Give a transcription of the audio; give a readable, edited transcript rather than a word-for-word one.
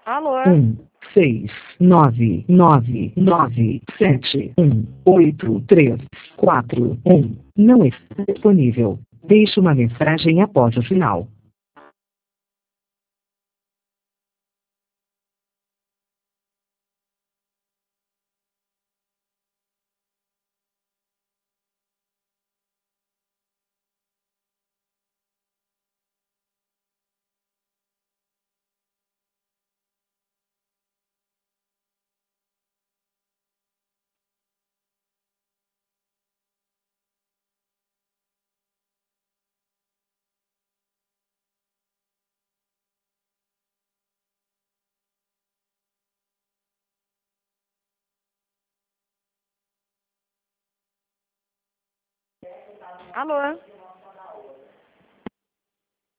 Alô? 699971834 não está disponível. Deixe uma mensagem após o sinal. Alô?